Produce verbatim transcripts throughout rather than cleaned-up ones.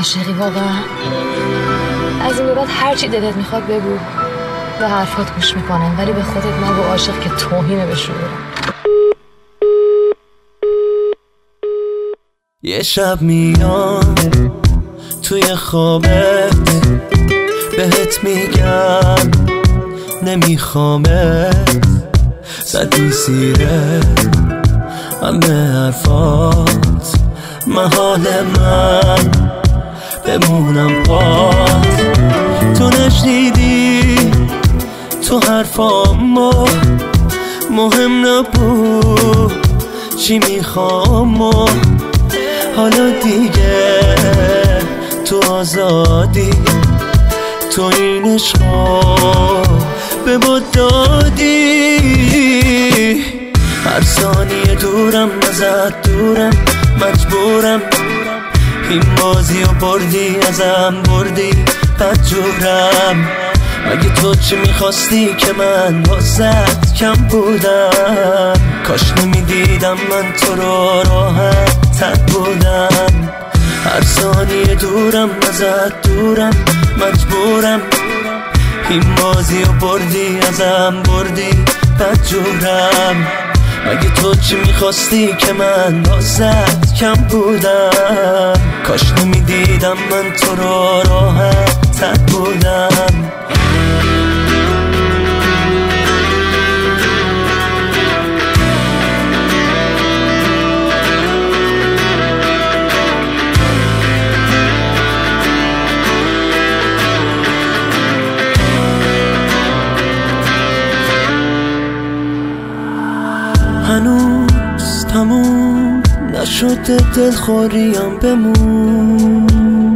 عاشقی واقعا؟ از این به بعد هر چی دلت میخواد بگو، به حرفات گوش میکنم، ولی به خودت نگو عاشق که توهینه به شعورم. یه شب میام توی خوابت بهت میگم نمیخوامت، زدی زیره همه حرفات، محال من بمونم پات. تو نشنیدی تو حرفامو، مهم نبود چی میخوام و حالا دیگه تو آزادی، تو این عشقا به بود دادی. هر ثانیه دورم ازت دورم، مجبورم این بازی رو بردی ازم بردی بدجورم. مگه تو چی میخواستی که من واست کم بودم؟ کاش نمیدیدم من تو رو راحت تر بودم. هر ثانیه دورم ازت دورم، مجبورم این بازی رو بردی ازم بردی بدجورم. مگه تو چی میخواستی که من واست کم بودم؟ کاش نمیدیدم من تو رو راحت تر بودم. هنوز تموم نشده دلخوریم بمون،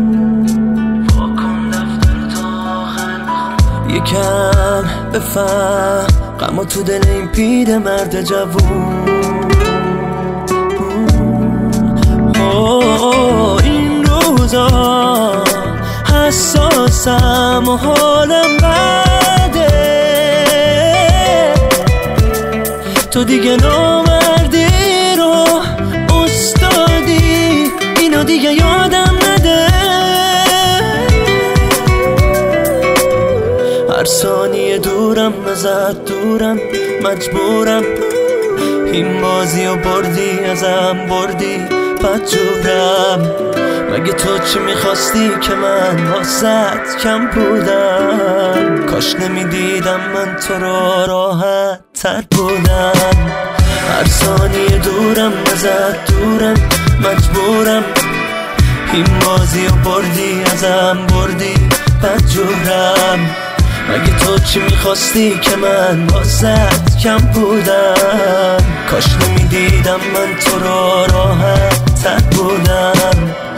واکن دفتر تا آخر بخون. یکم بفهم غم تو دل این پیر مرد جوون. اوه این روزا حساسم و حالم بده، تو دیگه نامردی رو استادی، اینو دیگه یادم نده. هر ثانیه دورم ازت دورم، مجبورم این بازی رو بردی ازم بردی بدجورم. مگه تو چی میخواستی که من واست کم بودم؟ کاش نمیدیدم من تو رو راحت تر بودم. هر ثانیه دورم ازت دورم، مجبورم این بازی رو بردی ازم بردی بدجورم. مگه تو چی میخواستی که من واست کم بودم؟ کاش نمیدیدم من تو رو راحت تر بودم.